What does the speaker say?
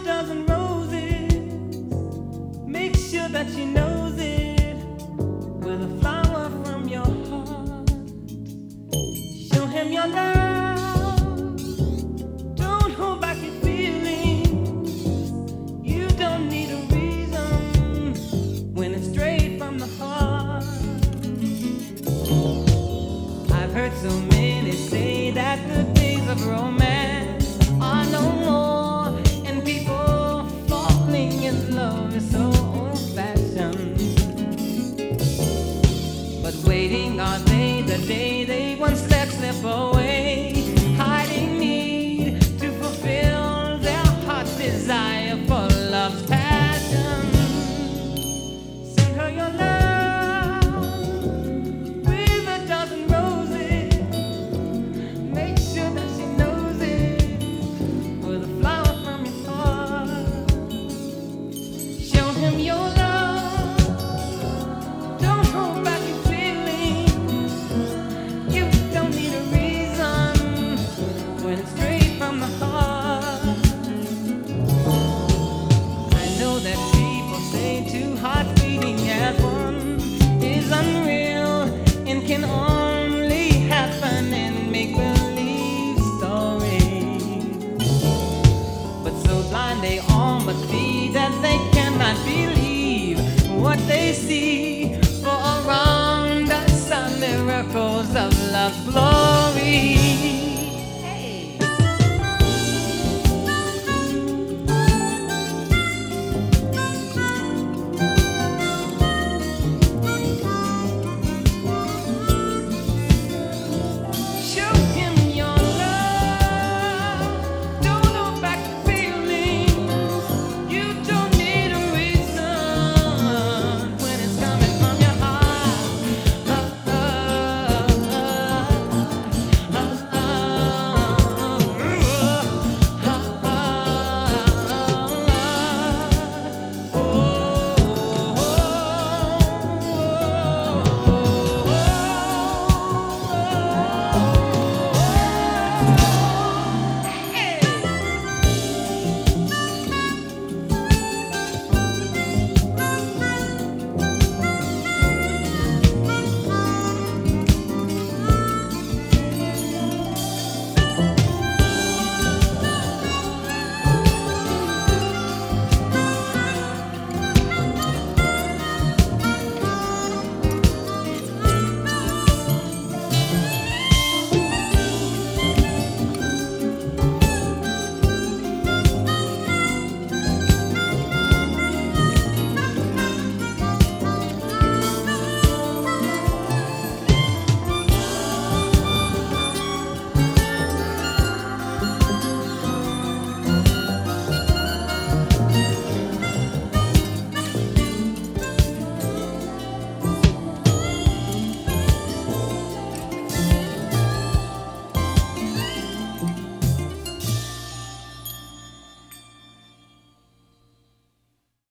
dozen roses. Make sure that she knows it with a flower from your heart. Show him your love. Don't hold back your feelings. You don't need a reason when it's straight from the heart. I've heard so many say that the days of romance are no more, and people falling in love is so old-fashioned. But waiting are they the day they once let slip away, hiding need to fulfill their heart's desire for love's passion. Send her your love with a dozen roses. Make sure that she knows it with a flower from your heart. Show him your love. Don't hold back your feelings. You don't need a reason when it's straight from the heart. I know that people say two hearts beating at once is unreal and can only happen in make-believe stories. But so blind they all must be that they cannot believe what they see. For around us are miracles of love's glory.